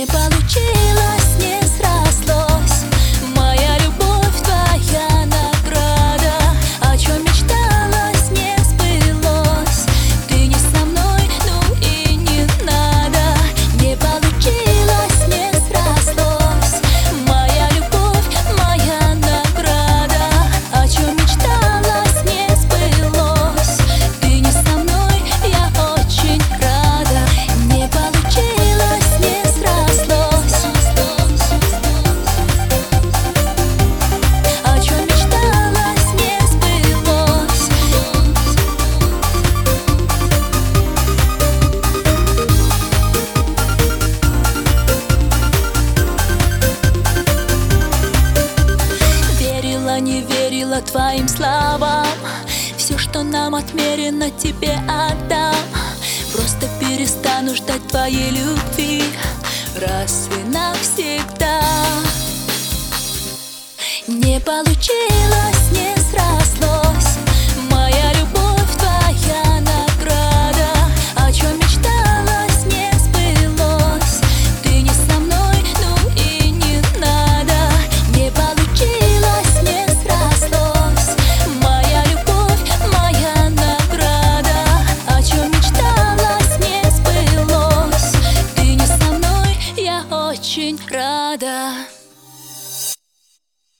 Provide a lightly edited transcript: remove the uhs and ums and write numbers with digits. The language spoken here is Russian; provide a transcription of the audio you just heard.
Не получилось, не срослось. Моя любовь, твоя награда. О чем мечталось, не сбылось. Ты не со мной, ну и не надо. Не получилось, не срослось. Моя любовь, моя награда. О чем мечталось, не сбылось. Ты не со мной, я очень рада. Не получилось, не срослось. О чем мечталось, не сбылось. Верила, не верила твоим словам. Все, что нам отмерено, тебе отдам. Просто перестану ждать твоей любви.